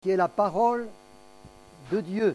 qui est la parole de Dieu.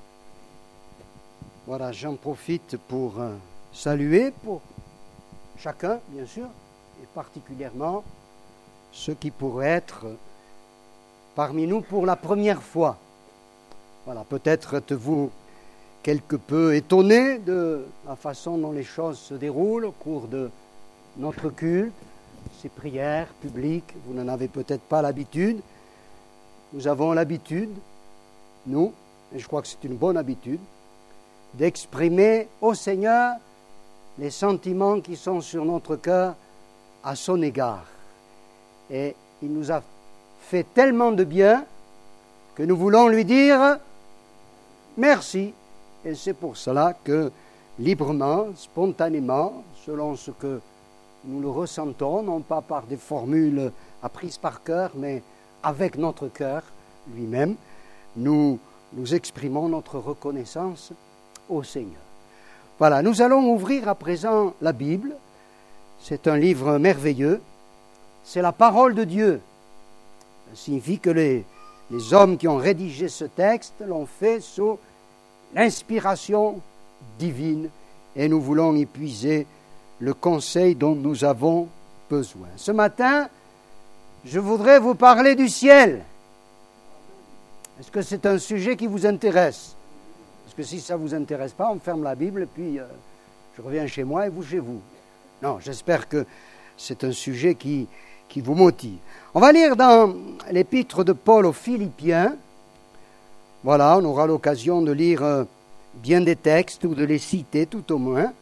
Voilà, j'en profite pour saluer pour chacun, bien sûr, et particulièrement ceux qui pourraient être parmi nous pour la première fois. Voilà, peut-être êtes-vous quelque peu étonné de la façon dont les choses se déroulent au cours de notre culte, ces prières publiques, vous n'en avez peut-être pas l'habitude. Nous avons l'habitude, nous, et je crois que c'est une bonne habitude, d'exprimer au Seigneur les sentiments qui sont sur notre cœur à son égard. Et il nous a fait tellement de bien que nous voulons lui dire merci. Et c'est pour cela que librement, spontanément, selon ce que nous le ressentons, non pas par des formules apprises par cœur, mais avec notre cœur lui-même, nous exprimons notre reconnaissance au Seigneur. Voilà, nous allons ouvrir à présent la Bible. C'est un livre merveilleux. C'est la parole de Dieu. Ça signifie que les hommes qui ont rédigé ce texte l'ont fait sous l'inspiration divine et nous voulons y puiser le conseil dont nous avons besoin. Ce matin, je voudrais vous parler du ciel. Est-ce que c'est un sujet qui vous intéresse? Parce que si ça ne vous intéresse pas, on ferme la Bible et puis je reviens chez moi et vous chez vous. Non, j'espère que c'est un sujet qui vous motive. On va lire dans l'épître de Paul aux Philippiens. Voilà, on aura l'occasion de lire bien des textes ou de les citer tout au moins.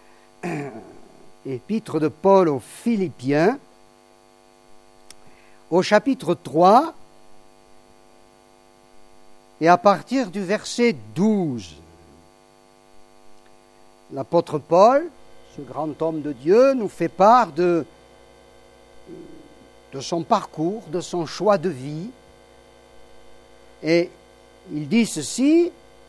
Épître de Paul aux Philippiens, au chapitre 3, et à partir du verset 12. L'apôtre Paul, ce grand homme de Dieu, nous fait part de son parcours, de son choix de vie. Et il dit ceci,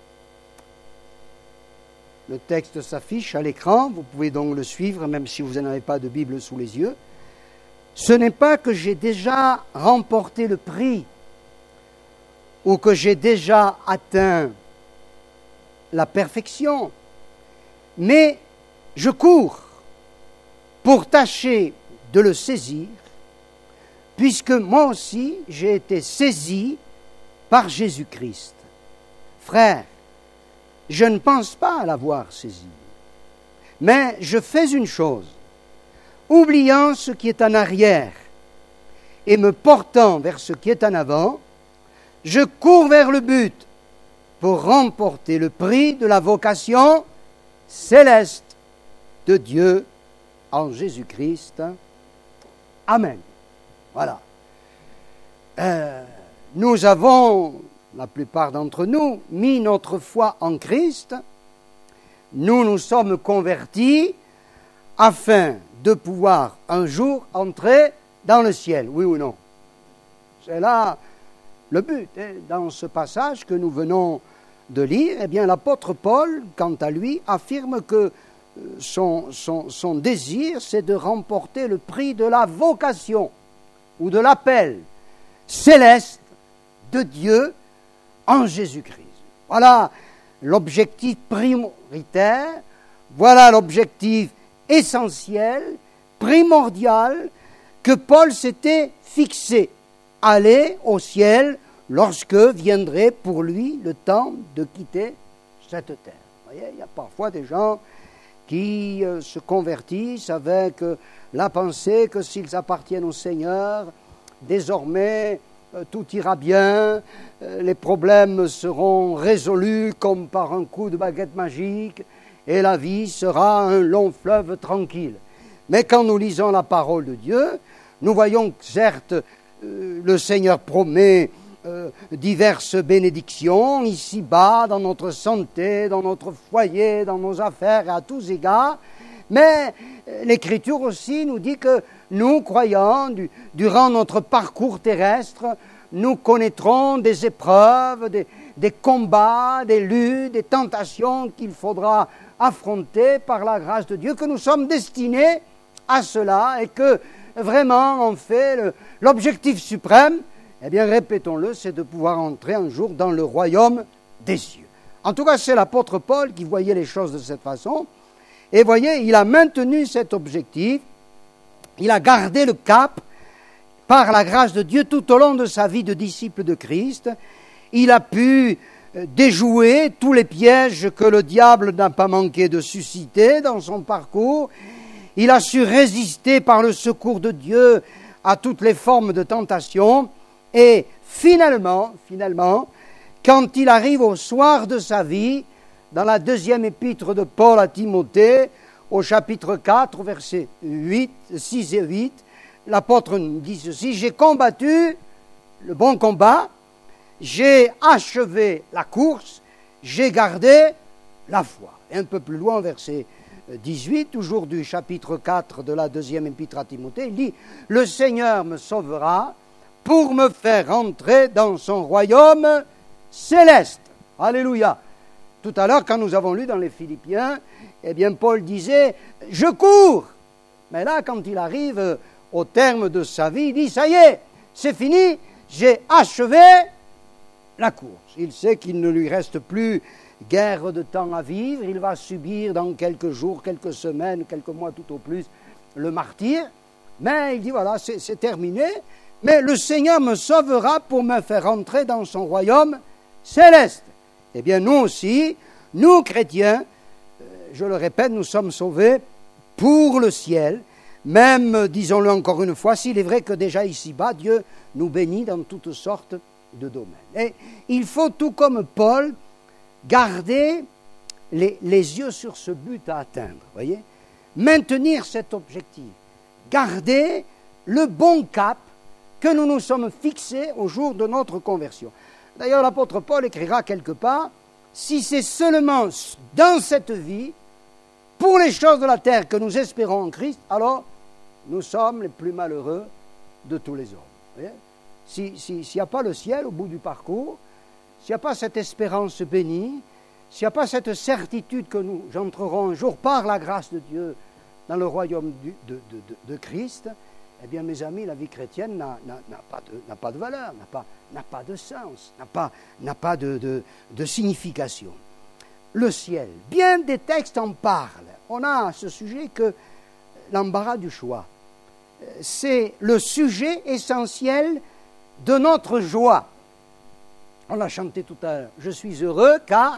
le texte s'affiche à l'écran, vous pouvez donc le suivre même si vous n'avez pas de Bible sous les yeux. Ce n'est pas que j'ai déjà remporté le prix ou que j'ai déjà atteint la perfection, mais je cours pour tâcher de le saisir, puisque moi aussi j'ai été saisi par Jésus-Christ. Frère, je ne pense pas l'avoir saisi, mais je fais une chose, oubliant ce qui est en arrière et me portant vers ce qui est en avant, je cours vers le but pour remporter le prix de la vocation céleste de Dieu en Jésus-Christ. Amen. Voilà. Nous avons, la plupart d'entre nous, mis notre foi en Christ. Nous nous sommes convertis afin de pouvoir un jour entrer dans le ciel, oui ou non? C'est là le but. Dans ce passage que nous venons de lire, eh bien, l'apôtre Paul, quant à lui, affirme que son désir, c'est de remporter le prix de la vocation ou de l'appel céleste de Dieu en Jésus-Christ. Voilà l'objectif prioritaire, voilà l'objectif essentiel, primordial, que Paul s'était fixé, aller au ciel lorsque viendrait pour lui le temps de quitter cette terre. Vous voyez, il y a parfois des gens qui se convertissent avec la pensée que s'ils appartiennent au Seigneur, désormais tout ira bien, les problèmes seront résolus comme par un coup de baguette magique, et la vie sera un long fleuve tranquille. Mais quand nous lisons la parole de Dieu, nous voyons que certes, le Seigneur promet diverses bénédictions, ici-bas, dans notre santé, dans notre foyer, dans nos affaires, et à tous égards, mais l'Écriture aussi nous dit que nous, croyants, durant notre parcours terrestre, nous connaîtrons des épreuves, des combats, des luttes, des tentations qu'il faudra affronter par la grâce de Dieu, que nous sommes destinés à cela et que vraiment, en fait, l'objectif suprême, eh bien, répétons-le, c'est de pouvoir entrer un jour dans le royaume des cieux. En tout cas, c'est l'apôtre Paul qui voyait les choses de cette façon. Et voyez, il a maintenu cet objectif, il a gardé le cap par la grâce de Dieu tout au long de sa vie de disciple de Christ. Il a pu déjouer tous les pièges que le diable n'a pas manqué de susciter dans son parcours. Il a su résister par le secours de Dieu à toutes les formes de tentation. Et finalement, quand il arrive au soir de sa vie, dans la deuxième épître de Paul à Timothée, au chapitre 4, versets 6 et 8, l'apôtre nous dit ceci: « J'ai combattu le bon combat, j'ai achevé la course, j'ai gardé la foi. » Et un peu plus loin, verset 18, toujours du chapitre 4 de la deuxième épître à Timothée, il dit « Le Seigneur me sauvera pour me faire entrer dans son royaume céleste. » Alléluia. Tout à l'heure, quand nous avons lu dans les Philippiens, eh bien, Paul disait « Je cours ». Mais là, quand il arrive au terme de sa vie, il dit « Ça y est, c'est fini, j'ai achevé la course. » Il sait qu'il ne lui reste plus guère de temps à vivre. Il va subir dans quelques jours, quelques semaines, quelques mois tout au plus, le martyre. Mais il dit « Voilà, c'est terminé. Mais le Seigneur me sauvera pour me faire entrer dans son royaume céleste. » Eh bien, nous aussi, nous chrétiens, je le répète, nous sommes sauvés pour le ciel. Même, disons-le encore une fois, s'il est vrai que déjà ici-bas, Dieu nous bénit dans toutes sortes de domaines. Et il faut, tout comme Paul, garder les yeux sur ce but à atteindre, voyez, maintenir cet objectif, garder le bon cap que nous nous sommes fixés au jour de notre conversion. D'ailleurs, l'apôtre Paul écrira quelque part, si c'est seulement dans cette vie, pour les choses de la terre que nous espérons en Christ, alors nous sommes les plus malheureux de tous les hommes. S'il n'y a pas le ciel au bout du parcours, s'il n'y a pas cette espérance bénie, s'il n'y a pas cette certitude que nous entrerons un jour par la grâce de Dieu dans le royaume de Christ, eh bien, mes amis, la vie chrétienne n'a pas de valeur, n'a pas de sens, n'a pas de signification. Le ciel, bien des textes en parlent. On a à ce sujet que l'embarras du choix. C'est le sujet essentiel de notre joie. On l'a chanté tout à l'heure. Je suis heureux car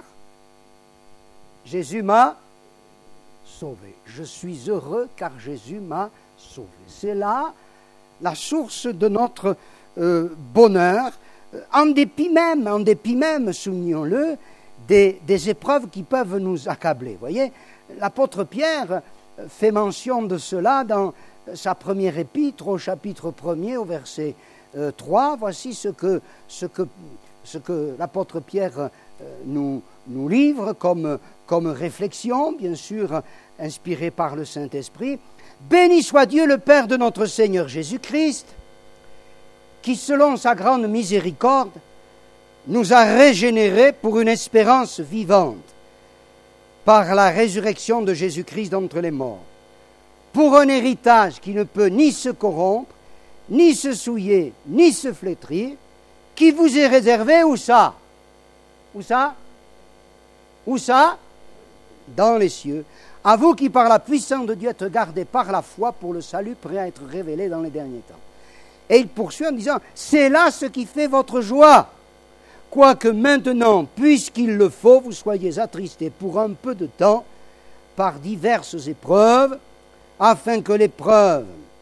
Jésus m'a sauvé. Je suis heureux car Jésus m'a sauvé. C'est là la source de notre bonheur, en dépit même, soulignons-le, des épreuves qui peuvent nous accabler. Vous voyez, l'apôtre Pierre fait mention de cela dans sa première épître, au chapitre 1er, au verset 3. Voici ce que l'apôtre Pierre nous livre comme réflexion, bien sûr inspirée par le Saint-Esprit. « Béni soit Dieu, le Père de notre Seigneur Jésus-Christ, qui, selon sa grande miséricorde, nous a régénérés pour une espérance vivante, par la résurrection de Jésus-Christ d'entre les morts, pour un héritage qui ne peut ni se corrompre, ni se souiller, ni se flétrir, qui vous est réservé, où ça? Où ça? Où ça? Dans les cieux. À vous qui, par la puissance de Dieu, êtes gardés par la foi pour le salut prêt à être révélé dans les derniers temps. Et il poursuit en disant, c'est là ce qui fait votre joie. Quoique maintenant, puisqu'il le faut, vous soyez attristés pour un peu de temps par diverses épreuves, afin que l'épreuve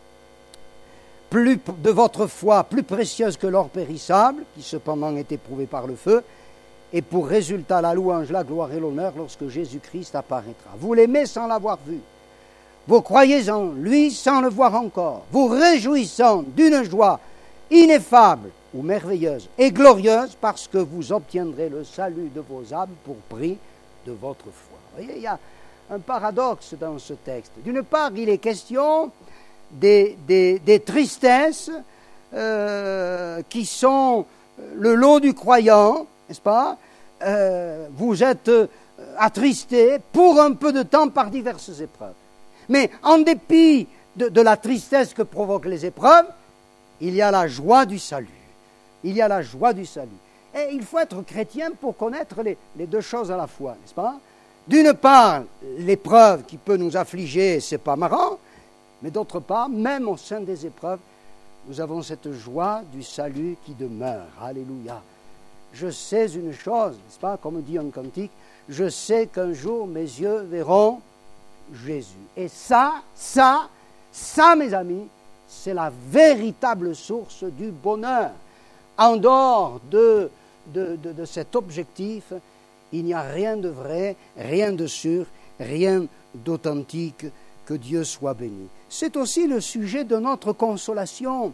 de votre foi, plus précieuse que l'or périssable, qui cependant est éprouvée par le feu, et pour résultat la louange, la gloire et l'honneur lorsque Jésus-Christ apparaîtra. Vous l'aimez sans l'avoir vu. Vous croyez en lui sans le voir encore. Vous réjouissant d'une joie ineffable ou merveilleuse et glorieuse parce que vous obtiendrez le salut de vos âmes pour prix de votre foi. Vous voyez, il y a un paradoxe dans ce texte. D'une part, il est question des tristesses qui sont le lot du croyant, n'est-ce pas? Vous êtes attristés pour un peu de temps par diverses épreuves. Mais en dépit de la tristesse que provoquent les épreuves, il y a la joie du salut. il y a la joie du salut. Et il faut être chrétien pour connaître les deux choses à la fois, n'est-ce pas? D'une part, l'épreuve qui peut nous affliger, c'est pas marrant, mais d'autre part, même au sein des épreuves, nous avons cette joie du salut qui demeure. Alléluia. Je sais une chose, n'est-ce pas, comme dit un cantique, je sais qu'un jour mes yeux verront Jésus. Et ça, mes amis, c'est la véritable source du bonheur. En dehors de cet objectif, il n'y a rien de vrai, rien de sûr, rien d'authentique. Que Dieu soit béni. C'est aussi le sujet de notre consolation,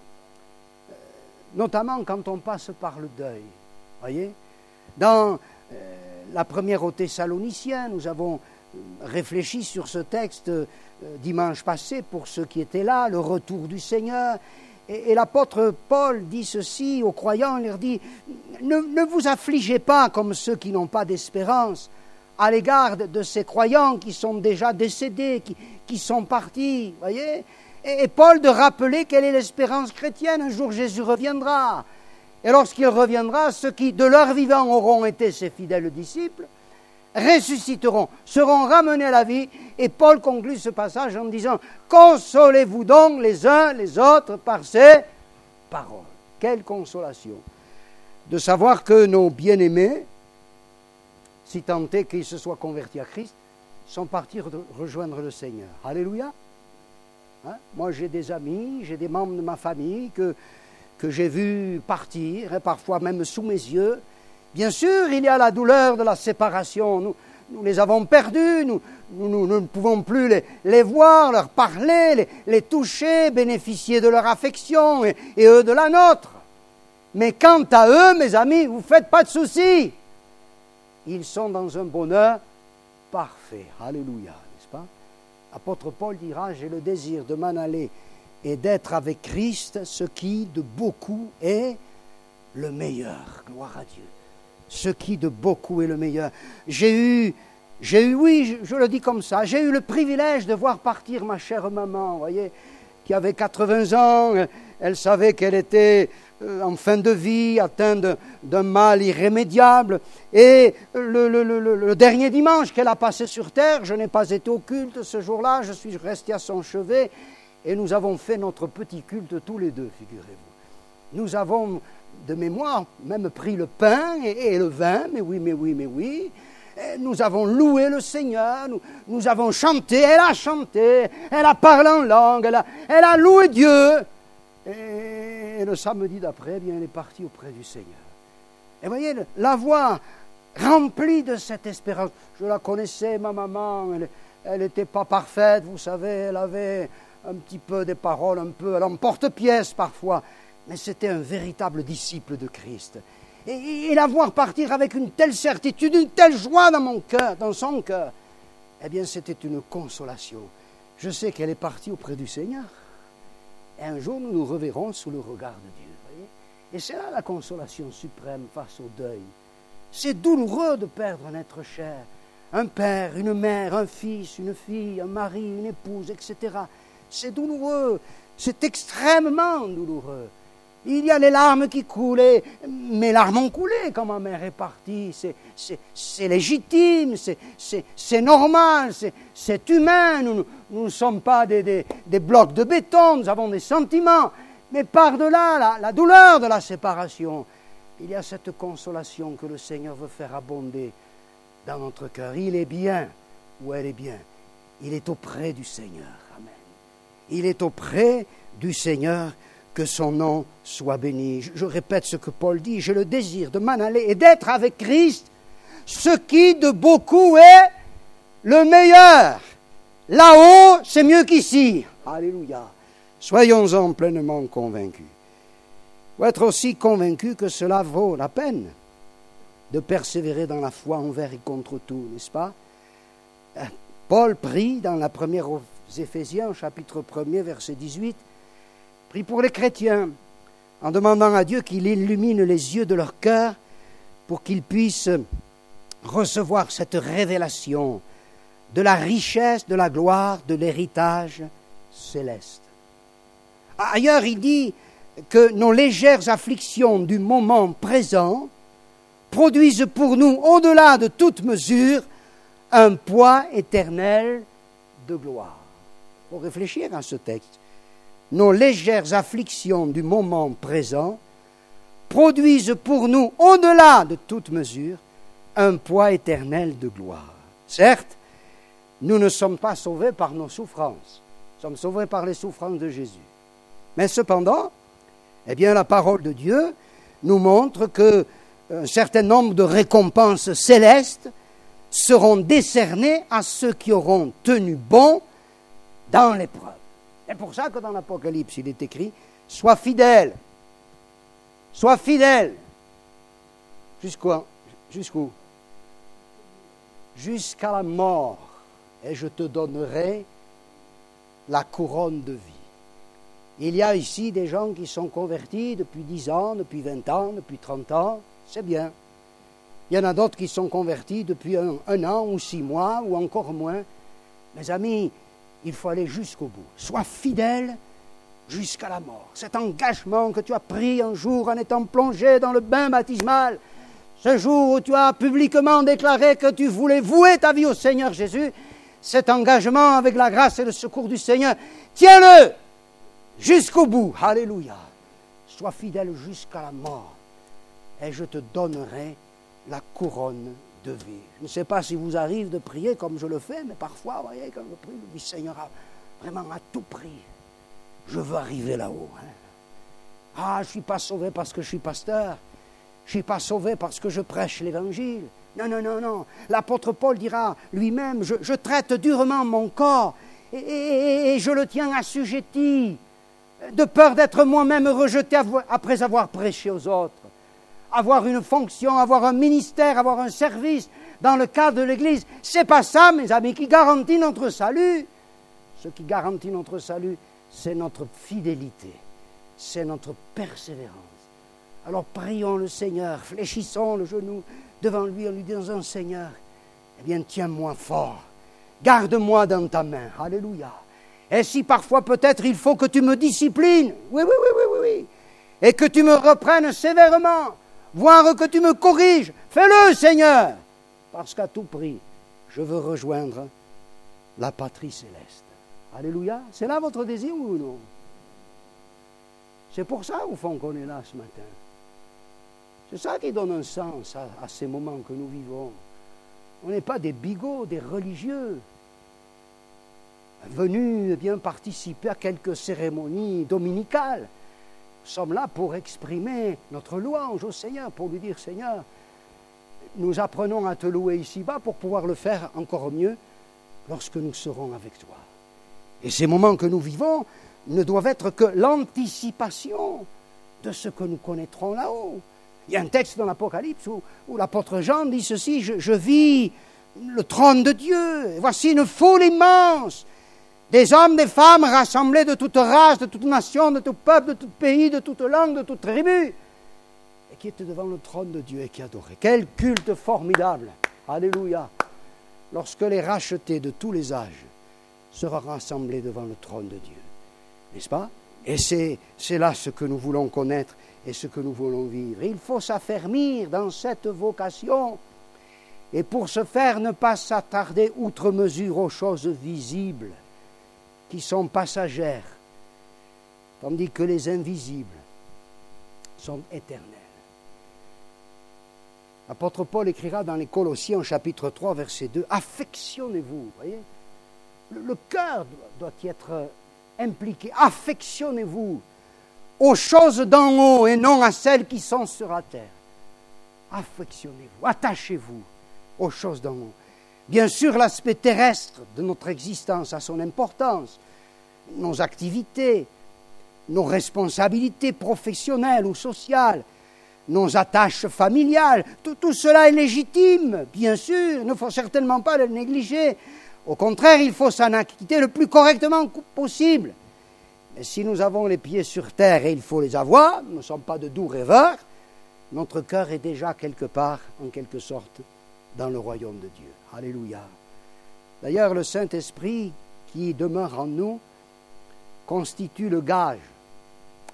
notamment quand on passe par le deuil. Voyez, dans la première aux Thessaloniciens, nous avons réfléchi sur ce texte dimanche passé pour ceux qui étaient là, le retour du Seigneur. Et l'apôtre Paul dit ceci aux croyants, il leur dit « Ne vous affligez pas comme ceux qui n'ont pas d'espérance à l'égard de ces croyants qui sont déjà décédés, qui sont partis. » Voyez, et Paul de rappeler quelle est l'espérance chrétienne. Un jour Jésus reviendra. Et lorsqu'il reviendra, ceux qui de leur vivant auront été ses fidèles disciples, ressusciteront, seront ramenés à la vie. Et Paul conclut ce passage en disant « Consolez-vous donc les uns les autres par ces paroles. » Quelle consolation de savoir que nos bien-aimés, si tant est qu'ils se soient convertis à Christ, sont partis rejoindre le Seigneur. Alléluia. Hein? Moi j'ai des amis, j'ai des membres de ma famille que j'ai vus partir, et parfois même sous mes yeux. Bien sûr, il y a la douleur de la séparation. Nous les avons perdus, nous ne pouvons plus les voir, leur parler, les toucher, bénéficier de leur affection et eux de la nôtre. Mais quant à eux, mes amis, vous ne faites pas de soucis. Ils sont dans un bonheur parfait. Alléluia, n'est-ce pas? L'apôtre Paul dira, j'ai le désir de m'en aller et d'être avec Christ, ce qui de beaucoup est le meilleur. Gloire à Dieu. Ce qui de beaucoup est le meilleur. J'ai eu, oui, je le dis comme ça, j'ai eu le privilège de voir partir ma chère maman, vous voyez, qui avait 80 ans, elle savait qu'elle était en fin de vie, atteinte d'un mal irrémédiable. Et le dernier dimanche qu'elle a passé sur terre, je n'ai pas été au culte ce jour-là, je suis resté à son chevet, et nous avons fait notre petit culte tous les deux, figurez-vous. Nous avons, de mémoire, même pris le pain et le vin, mais oui. Et nous avons loué le Seigneur, nous avons chanté, elle a parlé en langue, elle a loué Dieu. Et le samedi d'après, bien, elle est partie auprès du Seigneur. Et voyez, la voix remplie de cette espérance. Je la connaissais, ma maman, elle n'était pas parfaite, vous savez, elle avait un petit peu des paroles, un peu à l'emporte-pièce parfois, mais c'était un véritable disciple de Christ. Et la voir partir avec une telle certitude, une telle joie dans mon cœur, dans son cœur, eh bien c'était une consolation. Je sais qu'elle est partie auprès du Seigneur. Et un jour, nous nous reverrons sous le regard de Dieu. Voyez, et c'est là la consolation suprême face au deuil. C'est douloureux de perdre un être cher. Un père, une mère, un fils, une fille, un mari, une épouse, etc. C'est douloureux. C'est extrêmement douloureux. Il y a les larmes qui coulent. Mes larmes ont coulé quand ma mère est partie. C'est légitime, c'est normal, c'est humain. Nous ne sommes pas des blocs de béton, nous avons des sentiments. Mais par-delà la douleur de la séparation, il y a cette consolation que le Seigneur veut faire abonder dans notre cœur. Il est bien, ou elle est bien. Il est auprès du Seigneur. Amen. Il est auprès du Seigneur. Que son nom soit béni. Je répète ce que Paul dit, j'ai le désir de m'en aller et d'être avec Christ, ce qui de beaucoup est le meilleur. Là-haut, c'est mieux qu'ici. Alléluia. Soyons-en pleinement convaincus. Il faut être aussi convaincus que cela vaut la peine de persévérer dans la foi envers et contre tout, n'est-ce pas? Paul prie dans la première aux Éphésiens, chapitre 1er, verset 18, prie pour les chrétiens, en demandant à Dieu qu'il illumine les yeux de leur cœur pour qu'ils puissent recevoir cette révélation de la richesse, de la gloire, de l'héritage céleste. Ailleurs, il dit, que nos légères afflictions du moment présent produisent pour nous, au-delà de toute mesure, un poids éternel de gloire. Il faut réfléchir à ce texte. Nos légères afflictions du moment présent produisent pour nous, au-delà de toute mesure, un poids éternel de gloire. Certes, nous ne sommes pas sauvés par nos souffrances, nous sommes sauvés par les souffrances de Jésus. Mais cependant, eh bien, la parole de Dieu nous montre qu'un certain nombre de récompenses célestes seront décernées à ceux qui auront tenu bon dans l'épreuve. C'est pour ça que dans l'Apocalypse, il est écrit « Sois fidèle ». Sois fidèle. Jusqu'où? Jusqu'à la mort. Et je te donnerai la couronne de vie. Il y a ici des gens qui sont convertis depuis 10 ans, depuis 20 ans, depuis 30 ans. C'est bien. Il y en a d'autres qui sont convertis depuis un an ou 6 mois ou encore moins. Mes amis, il faut aller jusqu'au bout. Sois fidèle jusqu'à la mort. Cet engagement que tu as pris un jour en étant plongé dans le bain baptismal, ce jour où tu as publiquement déclaré que tu voulais vouer ta vie au Seigneur Jésus, cet engagement avec la grâce et le secours du Seigneur, tiens-le jusqu'au bout. Alléluia. Sois fidèle jusqu'à la mort et je te donnerai la couronne de vie. Je ne sais pas si vous arrive de prier comme je le fais, mais parfois, vous voyez, quand je prie, je dis Seigneur, vraiment à tout prix, je veux arriver là-haut. Ah, je ne suis pas sauvé parce que je suis pasteur. Je ne suis pas sauvé parce que je prêche l'Évangile. Non, non, non, non. L'apôtre Paul dira lui-même, je traite durement mon corps et je le tiens assujetti, de peur d'être moi-même rejeté après avoir prêché aux autres. Avoir une fonction, avoir un ministère, avoir un service dans le cadre de l'Église, c'est pas ça, mes amis, qui garantit notre salut. Ce qui garantit notre salut, c'est notre fidélité, c'est notre persévérance. Alors prions le Seigneur, fléchissons le genou devant lui en lui disant Seigneur, eh bien tiens-moi fort, garde-moi dans ta main, alléluia. Et si parfois peut-être il faut que tu me disciplines, oui, et que tu me reprennes sévèrement, voire que tu me corriges, fais-le Seigneur, parce qu'à tout prix, je veux rejoindre la patrie céleste. Alléluia, c'est là votre désir ou non? C'est pour ça au fond qu'on est là ce matin. C'est ça qui donne un sens à ces moments que nous vivons. On n'est pas des bigots, des religieux, venus bien participer à quelques cérémonies dominicales. Nous sommes là pour exprimer notre louange au Seigneur, pour lui dire Seigneur, nous apprenons à te louer ici-bas pour pouvoir le faire encore mieux lorsque nous serons avec toi. Et ces moments que nous vivons ne doivent être que l'anticipation de ce que nous connaîtrons là-haut. Il y a un texte dans l'Apocalypse où l'apôtre Jean dit ceci, je vis le trône de Dieu, et voici une foule immense, des hommes, des femmes rassemblés de toute race, de toute nation, de tout peuple, de tout pays, de toute langue, de toute tribu, et qui étaient devant le trône de Dieu et qui adoraient. Quel culte formidable! Alléluia! Lorsque les rachetés de tous les âges seront rassemblés devant le trône de Dieu. N'est-ce pas? Et c'est là ce que nous voulons connaître et ce que nous voulons vivre. Il faut s'affermir dans cette vocation et pour ce faire ne pas s'attarder outre mesure aux choses visibles qui sont passagères, tandis que les invisibles sont éternels. L'apôtre Paul écrira dans les Colossiens, chapitre 3, verset 2, « Affectionnez-vous » voyez, le cœur doit y être impliqué. « Affectionnez-vous aux choses d'en haut et non à celles qui sont sur la terre. » Affectionnez-vous, attachez-vous aux choses d'en haut. Bien sûr, l'aspect terrestre de notre existence a son importance. Nos activités, nos responsabilités professionnelles ou sociales, nos attaches familiales, tout cela est légitime, bien sûr. Il ne faut certainement pas le négliger. Au contraire, il faut s'en acquitter le plus correctement possible. Mais si nous avons les pieds sur terre, et il faut les avoir, nous ne sommes pas de doux rêveurs, notre cœur est déjà quelque part, en quelque sorte, dans le royaume de Dieu. Alléluia. D'ailleurs, le Saint-Esprit qui demeure en nous constitue le gage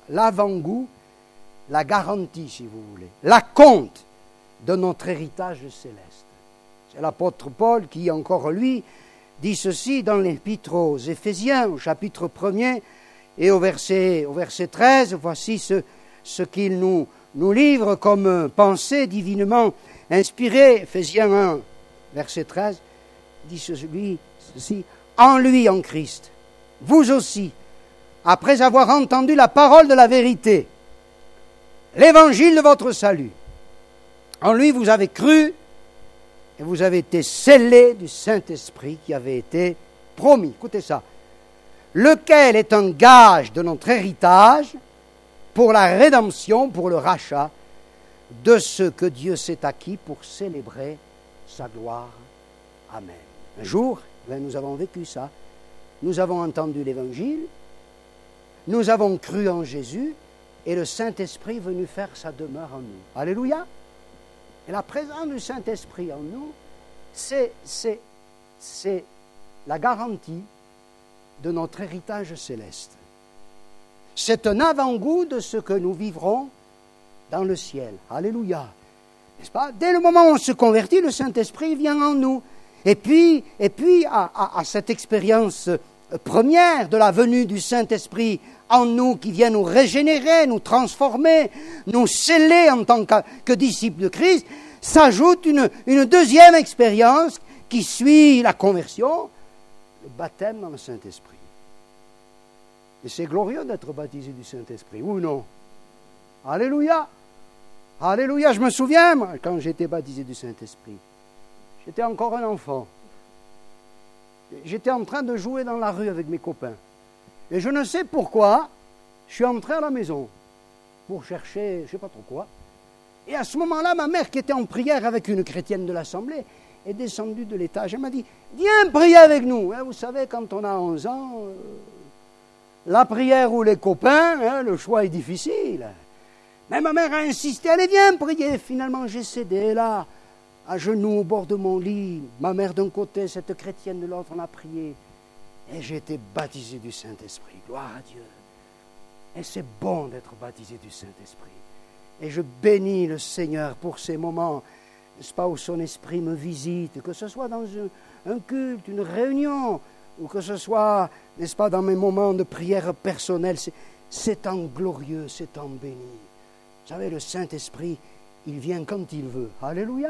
l'avant-goût, la garantie, si vous voulez, l'acompte de notre héritage céleste. C'est l'apôtre Paul qui, encore lui, dit ceci dans l'épître aux Éphésiens, au chapitre 1er et au verset 13. Voici ce qu'il nous livre comme pensée divinement inspirée. Éphésiens 1, verset 13, dit ceci, « En lui, en Christ, vous aussi, après avoir entendu la parole de la vérité, l'évangile de votre salut, en lui vous avez cru et vous avez été scellés du Saint-Esprit qui avait été promis. » Écoutez ça. « Lequel est un gage de notre héritage pour la rédemption, pour le rachat de ce que Dieu s'est acquis pour célébrer sa gloire. Amen. » Un jour, nous avons vécu ça. Nous avons entendu l'Évangile, nous avons cru en Jésus, et le Saint-Esprit est venu faire sa demeure en nous. Alléluia. Et la présence du Saint-Esprit en nous, c'est la garantie de notre héritage céleste. C'est un avant-goût de ce que nous vivrons dans le ciel. Alléluia. N'est-ce pas? Dès le moment où on se convertit, le Saint-Esprit vient en nous. Et puis à cette expérience première de la venue du Saint-Esprit en nous, qui vient nous régénérer, nous transformer, nous sceller en tant que disciples de Christ, s'ajoute une deuxième expérience qui suit la conversion, le baptême dans le Saint-Esprit. Et c'est glorieux d'être baptisé du Saint-Esprit, ou non? Alléluia! Alléluia! Je me souviens, moi, quand j'étais baptisé du Saint-Esprit, j'étais encore un enfant. J'étais en train de jouer dans la rue avec mes copains. Et je ne sais pourquoi, je suis entré à la maison pour chercher, je ne sais pas trop quoi. Et à ce moment-là, ma mère, qui était en prière avec une chrétienne de l'Assemblée, est descendue de l'étage. Elle m'a dit, viens prier avec nous. Vous savez, quand on a 11 ans, la prière ou les copains, le choix est difficile. Mais ma mère a insisté, allez, viens prier. Finalement, j'ai cédé là, à genoux au bord de mon lit. Ma mère d'un côté, cette chrétienne de l'autre, on a prié. Et j'ai été baptisé du Saint-Esprit. Gloire à Dieu. Et c'est bon d'être baptisé du Saint-Esprit. Et je bénis le Seigneur pour ces moments, n'est-ce pas, où son Esprit me visite, que ce soit dans un culte, une réunion, ou que ce soit, n'est-ce pas, dans mes moments de prière personnelle. C'est temps glorieux, c'est temps béni. Vous savez, le Saint-Esprit, il vient quand il veut. Alléluia.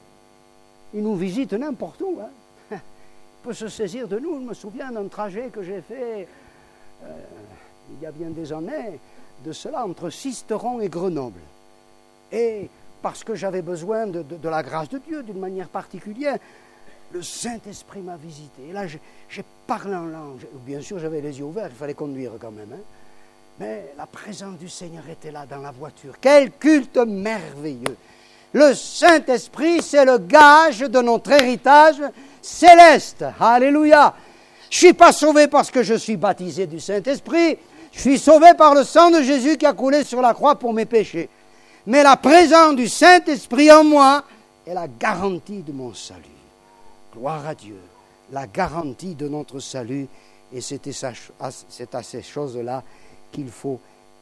Il nous visite n'importe où. Il peut se saisir de nous. Je me souviens d'un trajet que j'ai fait il y a bien des années, de cela, entre Sisteron et Grenoble. Et parce que j'avais besoin de la grâce de Dieu d'une manière particulière, le Saint-Esprit m'a visité. Et là, j'ai parlé en langue. Bien sûr, j'avais les yeux ouverts, il fallait conduire quand même. Mais la présence du Seigneur était là dans la voiture. Quel culte merveilleux! Le Saint-Esprit, c'est le gage de notre héritage céleste. Alléluia! Je ne suis pas sauvé parce que je suis baptisé du Saint-Esprit. Je suis sauvé par le sang de Jésus qui a coulé sur la croix pour mes péchés. Mais la présence du Saint-Esprit en moi est la garantie de mon salut. Gloire à Dieu. La garantie de notre salut. Et c'est à ces choses-là qu'il faut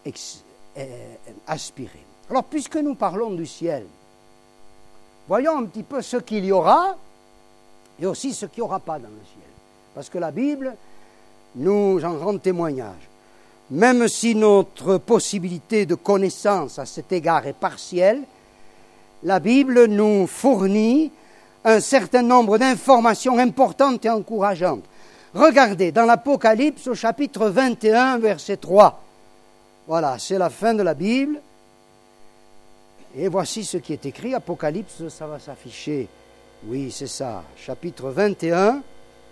aspirer. Alors, puisque nous parlons du ciel, voyons un petit peu ce qu'il y aura et aussi ce qu'il n'y aura pas dans le ciel. Parce que la Bible nous en rend témoignage. Même si notre possibilité de connaissance à cet égard est partielle, la Bible nous fournit un certain nombre d'informations importantes et encourageantes. Regardez, dans l'Apocalypse au chapitre 21, verset 3. Voilà, c'est la fin de la Bible. Et voici ce qui est écrit. Apocalypse, ça va s'afficher. Oui, c'est ça. Chapitre 21.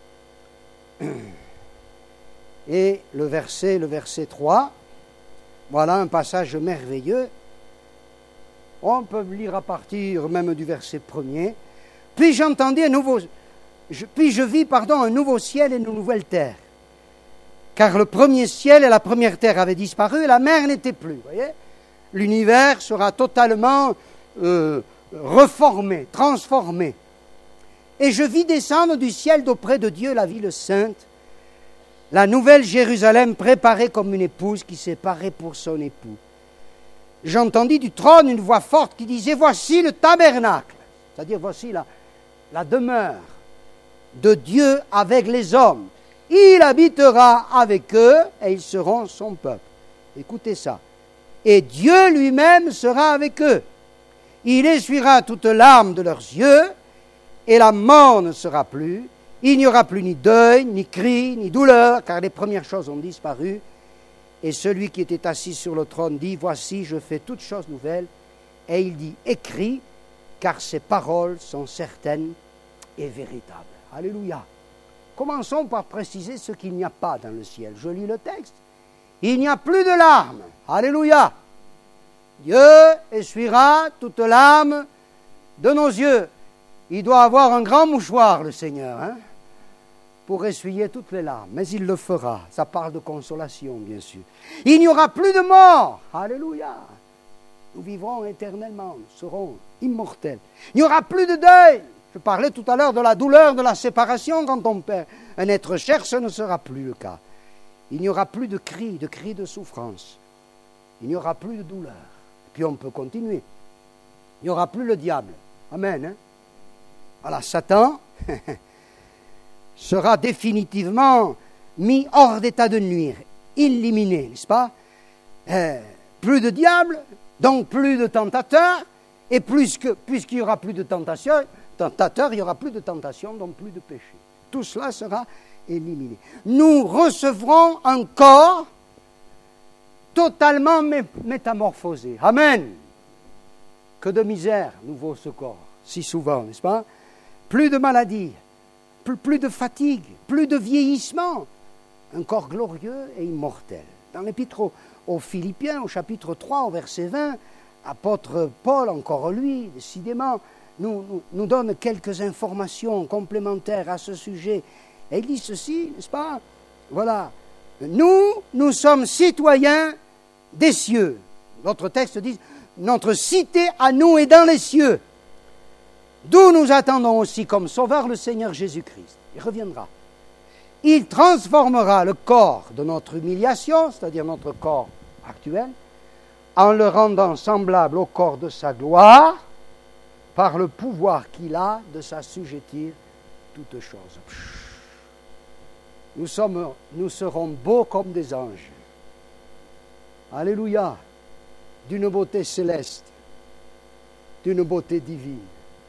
Et le verset 3. Voilà un passage merveilleux. On peut lire à partir même du verset 1er. Puis j'entendis je vis un nouveau ciel et une nouvelle terre. Car le premier ciel et la première terre avaient disparu et la mer n'était plus. Vous voyez ? L'univers sera totalement reformé, transformé. Et je vis descendre du ciel d'auprès de Dieu la ville sainte, la nouvelle Jérusalem préparée comme une épouse qui s'est parée pour son époux. J'entendis du trône une voix forte qui disait, voici le tabernacle, c'est-à-dire voici la demeure de Dieu avec les hommes. Il habitera avec eux et ils seront son peuple. Écoutez ça. Et Dieu lui-même sera avec eux. Il essuiera toute larme de leurs yeux et la mort ne sera plus. Il n'y aura plus ni deuil, ni cri, ni douleur, car les premières choses ont disparu. Et celui qui était assis sur le trône dit, voici, je fais toutes choses nouvelles. Et il dit, écris, car ces paroles sont certaines et véritables. Alléluia. Commençons par préciser ce qu'il n'y a pas dans le ciel. Je lis le texte. Il n'y a plus de larmes. Alléluia. Dieu essuiera toute larme de nos yeux. Il doit avoir un grand mouchoir, le Seigneur, pour essuyer toutes les larmes. Mais il le fera. Ça parle de consolation, bien sûr. Il n'y aura plus de mort. Alléluia. Nous vivrons éternellement. Nous serons immortels. Il n'y aura plus de deuil. Je parlais tout à l'heure de la douleur de la séparation quand on perd un être cher. Ce ne sera plus le cas. Il n'y aura plus de cris de souffrance. Il n'y aura plus de douleur. Puis on peut continuer. Il n'y aura plus le diable. Amen. Voilà, Satan sera définitivement mis hors d'état de nuire, éliminé, n'est-ce pas? Plus de diable, donc plus de tentateurs, et puisqu'il n'y aura plus de tentateurs, il n'y aura plus de tentation, donc plus de péché. Tout cela sera éliminé. Nous recevrons un corps totalement métamorphosé. Amen. Que de misère nous vaut ce corps, si souvent, n'est-ce pas? Plus de maladies, plus de fatigue, plus de vieillissement. Un corps glorieux et immortel. Dans l'épître aux Philippiens, au chapitre 3, au verset 20, apôtre Paul, encore lui, décidément, nous donne quelques informations complémentaires à ce sujet. Et il dit ceci, n'est-ce pas? Voilà. Nous sommes citoyens des cieux. D'autres textes disent, notre cité à nous est dans les cieux. D'où nous attendons aussi comme sauveur le Seigneur Jésus-Christ. Il reviendra. Il transformera le corps de notre humiliation, c'est-à-dire notre corps actuel, en le rendant semblable au corps de sa gloire, par le pouvoir qu'il a de s'assujettir toutes choses. Nous serons beaux comme des anges. Alléluia. D'une beauté céleste, d'une beauté divine.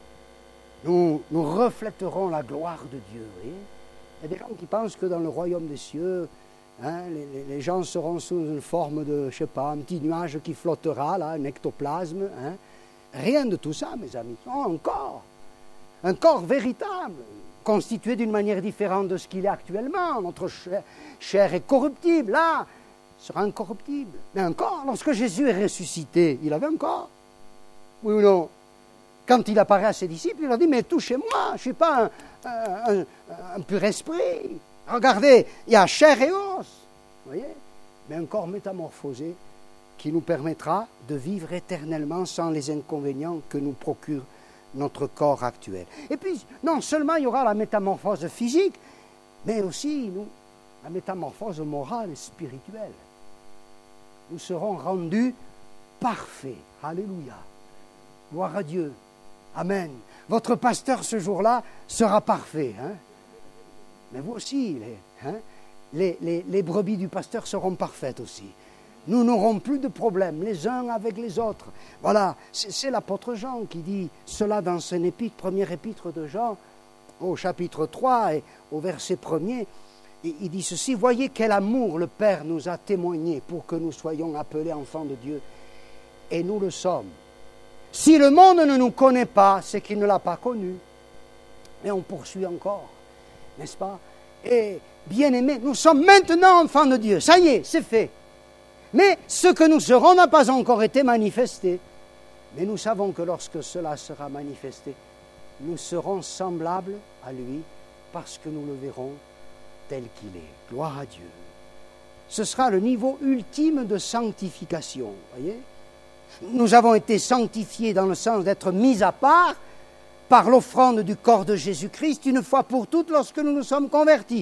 Nous reflèterons la gloire de Dieu. Voyez? Il y a des gens qui pensent que dans le royaume des cieux, les gens seront sous une forme de, je ne sais pas, un petit nuage qui flottera, là, un ectoplasme. Rien de tout ça, mes amis. Oh, un corps véritable, constitué d'une manière différente de ce qu'il est actuellement. Notre chair est corruptible, là, sera incorruptible. Mais un corps, lorsque Jésus est ressuscité, il avait un corps. Oui ou non? Quand il apparaît à ses disciples, il leur dit, mais touchez-moi, je ne suis pas un pur esprit. Regardez, il y a chair et os. Vous voyez? Mais un corps métamorphosé qui nous permettra de vivre éternellement sans les inconvénients que nous procure notre corps actuel. Et puis, non seulement il y aura la métamorphose physique, mais aussi la métamorphose morale et spirituelle. Nous serons rendus parfaits. Alléluia. Gloire à Dieu. Amen. Votre pasteur ce jour-là sera parfait. Mais vous aussi, les brebis du pasteur seront parfaites aussi. Nous n'aurons plus de problèmes les uns avec les autres. Voilà, c'est l'apôtre Jean qui dit cela dans son épître, première épître de Jean, au chapitre 3 et au verset 1er. Il dit ceci, voyez quel amour le Père nous a témoigné pour que nous soyons appelés enfants de Dieu. Et nous le sommes. Si le monde ne nous connaît pas, c'est qu'il ne l'a pas connu. Et on poursuit encore, n'est-ce pas? Et bien-aimés, nous sommes maintenant enfants de Dieu. Ça y est, c'est fait. Mais ce que nous serons n'a pas encore été manifesté. Mais nous savons que lorsque cela sera manifesté, nous serons semblables à lui parce que nous le verrons tel qu'il est. Gloire à Dieu. Ce sera le niveau ultime de sanctification. Voyez? Nous avons été sanctifiés dans le sens d'être mis à part par l'offrande du corps de Jésus-Christ une fois pour toutes lorsque nous nous sommes convertis.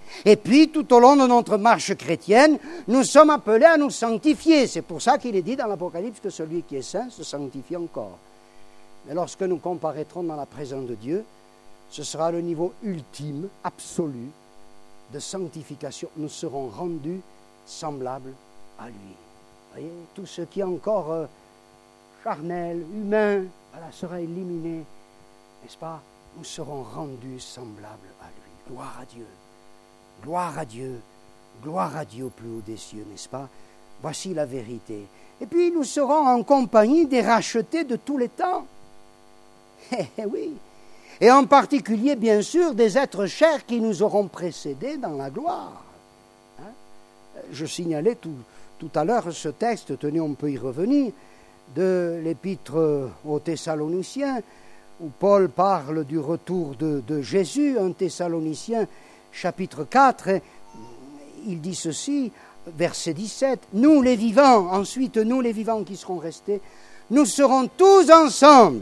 Et puis, tout au long de notre marche chrétienne, nous sommes appelés à nous sanctifier. C'est pour ça qu'il est dit dans l'Apocalypse que celui qui est saint se sanctifie encore. Mais lorsque nous comparaîtrons dans la présence de Dieu, ce sera le niveau ultime, absolu, de sanctification. Nous serons rendus semblables à lui. Vous voyez, tout ce qui est encore charnel, humain, voilà, sera éliminé, n'est-ce pas? Nous serons rendus semblables à lui. Gloire à Dieu. Gloire à Dieu. Gloire à Dieu au plus haut des cieux, n'est-ce pas? Voici la vérité. Et puis nous serons en compagnie des rachetés de tous les temps. Eh oui. Et en particulier, bien sûr, des êtres chers qui nous auront précédés dans la gloire. Hein? Je signalais tout à l'heure ce texte, tenez, on peut y revenir, de l'épître aux Thessaloniciens, où Paul parle du retour de Jésus, 1 Thessaloniciens chapitre 4, il dit ceci, verset 17, « Nous les vivants, ensuite nous les vivants qui serons restés, nous serons tous ensemble,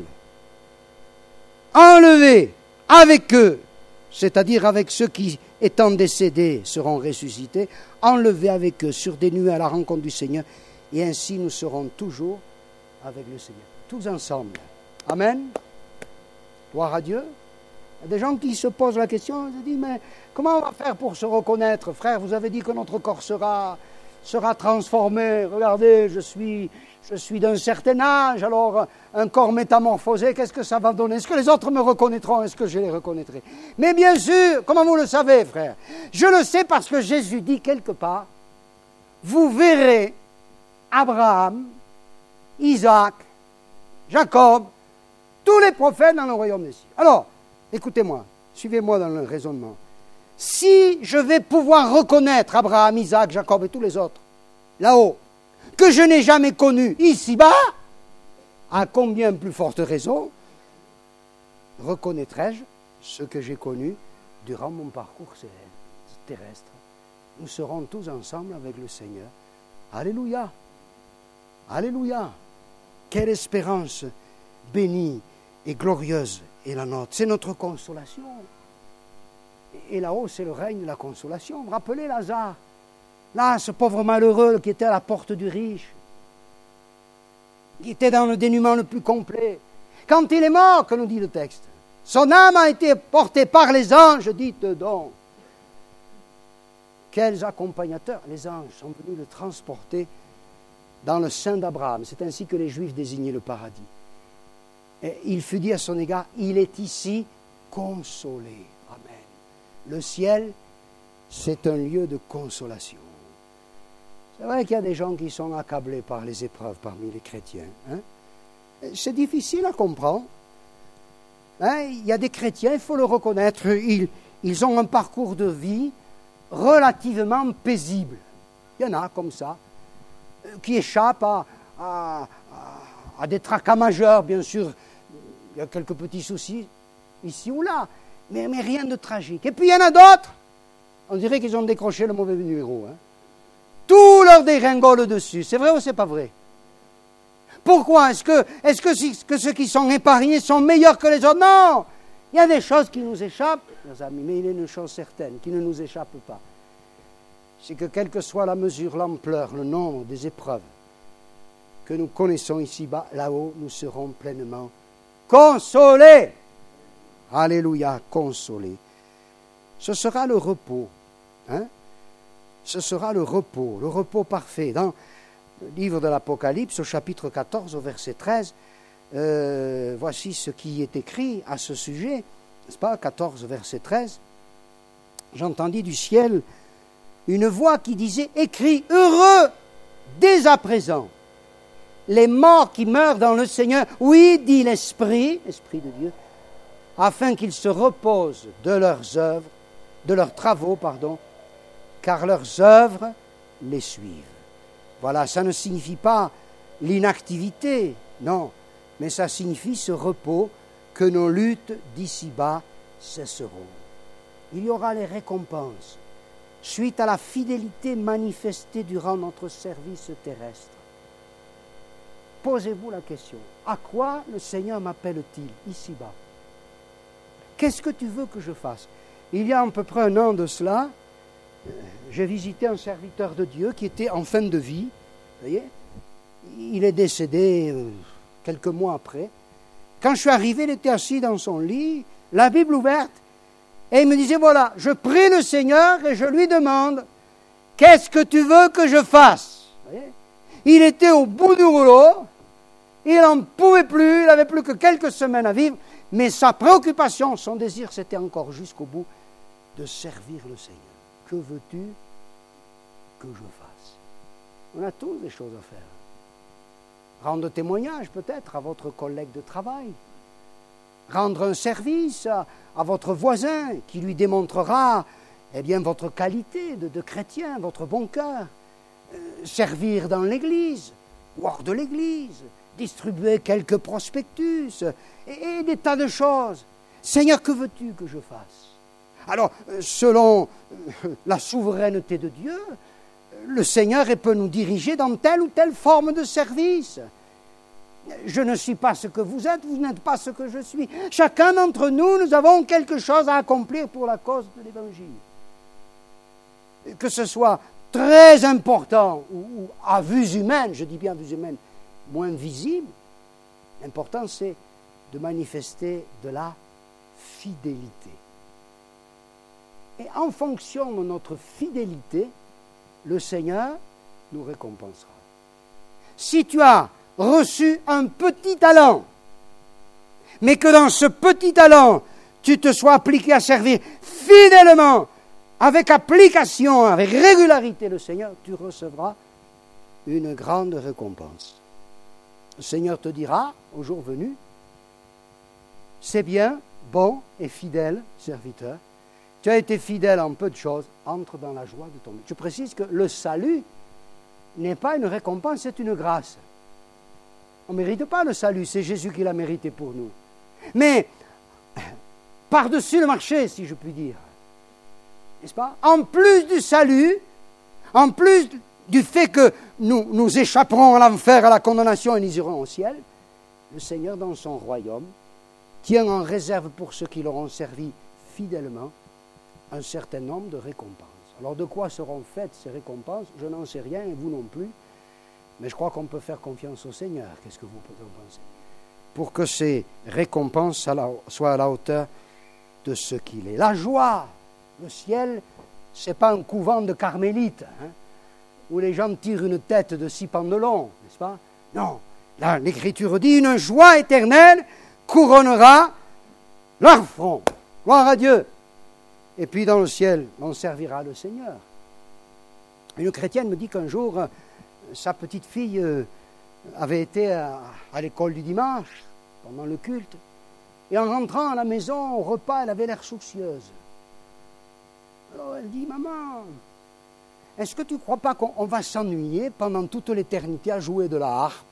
enlevés avec eux, c'est-à-dire avec ceux qui, étant décédés, seront ressuscités, enlevés avec eux sur des nuées à la rencontre du Seigneur, et ainsi nous serons toujours avec le Seigneur, tous ensemble. » Amen. Gloire à Dieu. Il y a des gens qui se posent la question, ils se disent, mais comment on va faire pour se reconnaître? Frère, vous avez dit que notre corps sera transformé. Regardez, je suis d'un certain âge, alors un corps métamorphosé, qu'est-ce que ça va donner? Est-ce que les autres me reconnaîtront? Est-ce que je les reconnaîtrai? Mais bien sûr, comment vous le savez, frère? Je le sais parce que Jésus dit quelque part, vous verrez Abraham, Isaac, Jacob, tous les prophètes dans le royaume des cieux. Alors, écoutez-moi, suivez-moi dans le raisonnement. Si je vais pouvoir reconnaître Abraham, Isaac, Jacob et tous les autres, là-haut, que je n'ai jamais connus ici-bas, à combien plus forte raison reconnaîtrai-je ce que j'ai connu durant mon parcours terrestre? Nous serons tous ensemble avec le Seigneur. Alléluia! Alléluia! Quelle espérance bénie et glorieuse est la nôtre. C'est notre consolation. Et là-haut, c'est le règne de la consolation. Vous vous rappelez Lazare? Là, ce pauvre malheureux qui était à la porte du riche, qui était dans le dénuement le plus complet. Quand il est mort, que nous dit le texte, son âme a été portée par les anges, dites donc. Quels accompagnateurs! Les anges sont venus le transporter dans le sein d'Abraham. C'est ainsi que les Juifs désignaient le paradis. Et il fut dit à son égard, il est ici consolé. Amen. Le ciel, c'est un lieu de consolation. C'est vrai qu'il y a des gens qui sont accablés par les épreuves parmi les chrétiens. Hein? C'est difficile à comprendre. Hein? Il y a des chrétiens, il faut le reconnaître, ils ont un parcours de vie relativement paisible. Il y en a comme ça, qui échappent à des tracas majeurs, bien sûr. Il y a quelques petits soucis ici ou là, mais rien de tragique. Et puis il y en a d'autres, on dirait qu'ils ont décroché le mauvais numéro. Hein. Tout leur dégringole dessus. C'est vrai ou c'est pas vrai? Pourquoi? Est-ce que ceux qui sont épargnés sont meilleurs que les autres? Non! Il y a des choses qui nous échappent, mes amis, mais il y a une chose certaine qui ne nous échappe pas. C'est que quelle que soit la mesure, l'ampleur, le nombre des épreuves que nous connaissons ici-bas, là-haut, nous serons pleinement consolés. Alléluia, consolés. Ce sera le repos. Hein? Ce sera le repos parfait. Dans le livre de l'Apocalypse, au chapitre 14, au verset 13, voici ce qui est écrit à ce sujet, n'est-ce pas, 14, verset 13. J'entendis du ciel une voix qui disait, écris, heureux dès à présent, les morts qui meurent dans le Seigneur, oui, dit l'Esprit de Dieu, afin qu'ils se reposent de leurs œuvres, de leurs travaux, car leurs œuvres les suivent. Voilà, ça ne signifie pas l'inactivité, non, mais ça signifie ce repos que nos luttes d'ici-bas cesseront. Il y aura les récompenses suite à la fidélité manifestée durant notre service terrestre. Posez-vous la question, à quoi le Seigneur m'appelle-t-il ici-bas? Qu'est-ce que tu veux que je fasse? Il y a à peu près un an de cela, J'ai visité un serviteur de Dieu qui était en fin de vie. Vous voyez, il est décédé quelques mois après. Quand je suis arrivé, il était assis dans son lit, la Bible ouverte, et il me disait, voilà, je prie le Seigneur et je lui demande, qu'est-ce que tu veux que je fasse? Vous voyez, il était au bout du rouleau, il n'en pouvait plus, il n'avait plus que quelques semaines à vivre, mais sa préoccupation, son désir, c'était encore jusqu'au bout de servir le Seigneur. Que veux-tu que je fasse? On a tous des choses à faire. Rendre témoignage peut-être à votre collègue de travail. Rendre un service à votre voisin qui lui démontrera votre qualité de chrétien, votre bon cœur. Servir dans l'église ou hors de l'église. Distribuer quelques prospectus et des tas de choses. Seigneur, que veux-tu que je fasse? Alors, selon la souveraineté de Dieu, le Seigneur peut nous diriger dans telle ou telle forme de service. Je ne suis pas ce que vous êtes, vous n'êtes pas ce que je suis. Chacun d'entre nous, nous avons quelque chose à accomplir pour la cause de l'Évangile. Que ce soit très important ou à vue humaine, je dis bien à vue humaine, moins visible, l'important c'est de manifester de la fidélité. Et en fonction de notre fidélité, le Seigneur nous récompensera. Si tu as reçu un petit talent, mais que dans ce petit talent, tu te sois appliqué à servir fidèlement, avec application, avec régularité le Seigneur, tu recevras une grande récompense. Le Seigneur te dira, au jour venu, c'est bien, bon et fidèle serviteur, tu as été fidèle en peu de choses, entre dans la joie de ton maître. Je précise que le salut n'est pas une récompense, c'est une grâce. On ne mérite pas le salut, c'est Jésus qui l'a mérité pour nous. Mais, par-dessus le marché, si je puis dire, n'est-ce pas? En plus du salut, en plus du fait que nous échapperons à l'enfer, à la condamnation et nous irons au ciel, le Seigneur, dans son royaume, tient en réserve pour ceux qui l'auront servi fidèlement un certain nombre de récompenses. Alors de quoi seront faites ces récompenses? Je n'en sais rien et vous non plus. Mais je crois qu'on peut faire confiance au Seigneur. Qu'est-ce que vous en pensez? Pour que ces récompenses soient à la hauteur de ce qu'il est. La joie, le ciel, ce n'est pas un couvent de carmélites, où les gens tirent une tête de 6 pendelons, n'est-ce pas? Non, là l'Écriture dit, une joie éternelle couronnera leur front. Gloire à Dieu. Et puis dans le ciel, on servira le Seigneur. Une chrétienne me dit qu'un jour, sa petite fille avait été à l'école du dimanche, pendant le culte, et en rentrant à la maison, au repas, elle avait l'air soucieuse. Alors elle dit, maman, est-ce que tu ne crois pas qu'on va s'ennuyer pendant toute l'éternité à jouer de la harpe?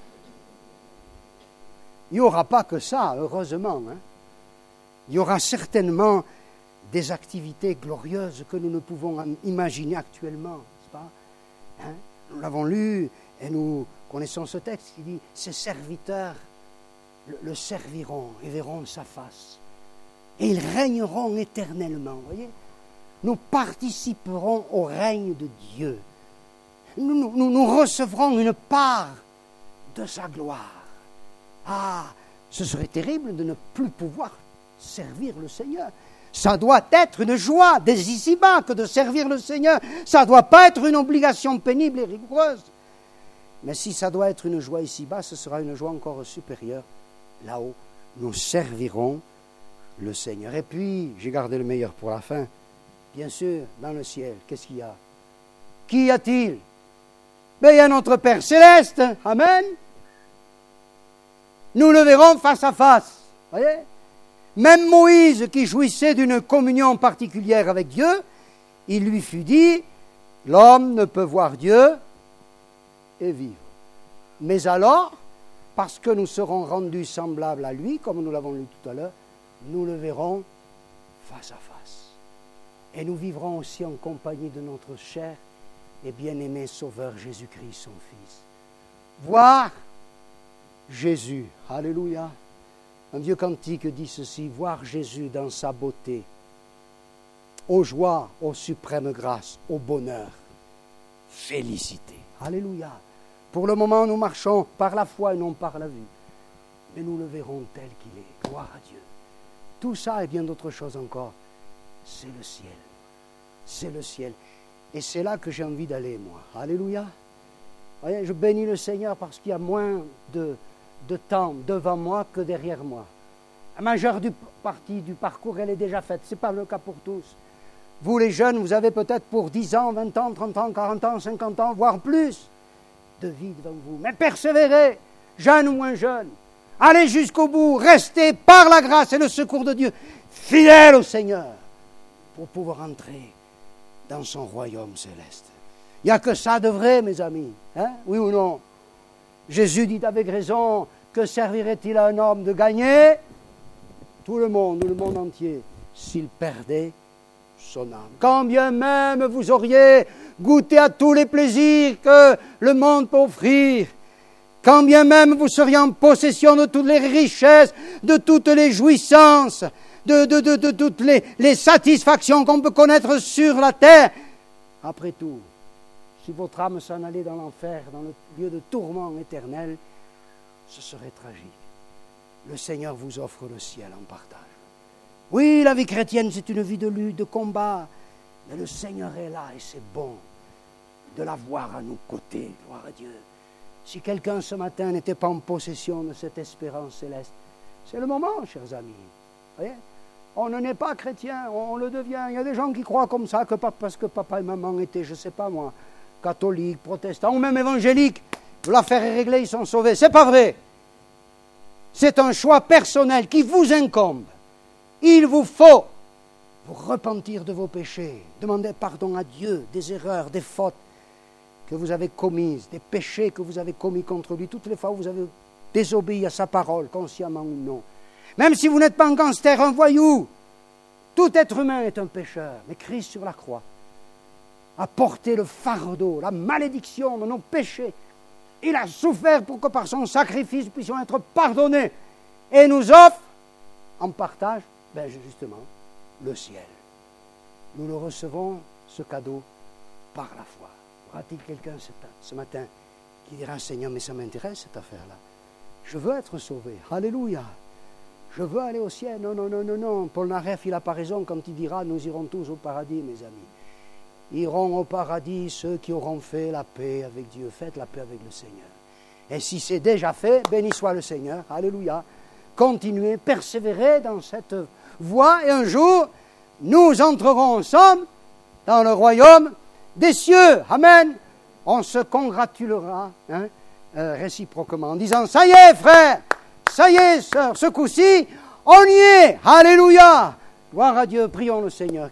Il n'y aura pas que ça, heureusement. Il y aura certainement des activités glorieuses que nous ne pouvons imaginer actuellement, n'est-ce pas? Nous l'avons lu et nous connaissons ce texte qui dit « Ses serviteurs le serviront et verront sa face. Et ils régneront éternellement. » Vous voyez? Nous participerons au règne de Dieu. Nous recevrons une part de sa gloire. Ah, ce serait terrible de ne plus pouvoir servir le Seigneur. Ça doit être une joie dès ici-bas que de servir le Seigneur. Ça ne doit pas être une obligation pénible et rigoureuse. Mais si ça doit être une joie ici-bas, ce sera une joie encore supérieure. Là-haut, nous servirons le Seigneur. Et puis, j'ai gardé le meilleur pour la fin. Bien sûr, dans le ciel, qu'est-ce qu'il y a? Qu'y a-t-il? Mais il y a notre Père Céleste. Amen. Nous le verrons face à face. Voyez? Même Moïse, qui jouissait d'une communion particulière avec Dieu, il lui fut dit, l'homme ne peut voir Dieu et vivre. Mais alors, parce que nous serons rendus semblables à lui, comme nous l'avons lu tout à l'heure, nous le verrons face à face. Et nous vivrons aussi en compagnie de notre cher et bien-aimé Sauveur Jésus-Christ, son Fils. Voir Jésus, alléluia. Un vieux cantique dit ceci, voir Jésus dans sa beauté, aux joies, aux suprêmes grâces, au bonheur. Félicité. Alléluia. Pour le moment, nous marchons par la foi et non par la vue. Mais nous le verrons tel qu'il est. Gloire à Dieu. Tout ça et bien d'autres choses encore, c'est le ciel. C'est le ciel. Et c'est là que j'ai envie d'aller, moi. Alléluia. Voyez, je bénis le Seigneur parce qu'il y a moins de temps devant moi que derrière moi. La majeure partie du parcours, elle est déjà faite. Ce n'est pas le cas pour tous. Vous, les jeunes, vous avez peut-être pour 10 ans, 20 ans, 30 ans, 40 ans, 50 ans, voire plus de vie devant vous. Mais persévérez, jeunes ou moins jeunes. Allez jusqu'au bout. Restez par la grâce et le secours de Dieu, fidèles au Seigneur, pour pouvoir entrer dans son royaume céleste. Il n'y a que ça de vrai, mes amis. Hein? Oui ou non? Jésus dit avec raison, que servirait-il à un homme de gagner tout le monde, ou le monde entier, s'il perdait son âme? Quand bien même vous auriez goûté à tous les plaisirs que le monde peut offrir, quand bien même vous seriez en possession de toutes les richesses, de toutes les jouissances, de toutes les satisfactions qu'on peut connaître sur la terre, après tout, si votre âme s'en allait dans l'enfer, dans le lieu de tourment éternel, ce serait tragique. Le Seigneur vous offre le ciel en partage. Oui, la vie chrétienne, c'est une vie de lutte, de combat, mais le Seigneur est là et c'est bon de l'avoir à nos côtés, gloire à Dieu. Si quelqu'un ce matin n'était pas en possession de cette espérance céleste, c'est le moment, chers amis. Voyez, on ne n'est pas chrétien, on le devient. Il y a des gens qui croient comme ça, que parce que papa et maman étaient, je ne sais pas moi, catholiques, protestants, ou même évangéliques, l'affaire est réglée, ils sont sauvés. C'est pas vrai. C'est un choix personnel qui vous incombe. Il vous faut vous repentir de vos péchés, demander pardon à Dieu des erreurs, des fautes que vous avez commises, des péchés que vous avez commis contre lui, toutes les fois où vous avez désobéi à sa parole, consciemment ou non. Même si vous n'êtes pas un gangster, un voyou, tout être humain est un pécheur. Mais Christ sur la croix a porté le fardeau, la malédiction de nos péchés. Il a souffert pour que par son sacrifice nous puissions être pardonnés. Et nous offre en partage, justement, le ciel. Nous le recevons, ce cadeau, par la foi. Y aura-t-il quelqu'un ce matin qui dira, Seigneur, mais ça m'intéresse cette affaire-là. Je veux être sauvé. Alléluia. Je veux aller au ciel. Non, non, non, non, non. Paul Naref, il n'a pas raison quand il dira, nous irons tous au paradis, mes amis. Iront au paradis ceux qui auront fait la paix avec Dieu. Faites la paix avec le Seigneur. Et si c'est déjà fait, béni soit le Seigneur. Alléluia. Continuez, persévérez dans cette voie et un jour, nous entrerons ensemble dans le royaume des cieux. Amen. On se congratulera réciproquement en disant, ça y est frère, ça y est sœur, ce coup-ci, on y est. Alléluia. Gloire à Dieu, prions le Seigneur.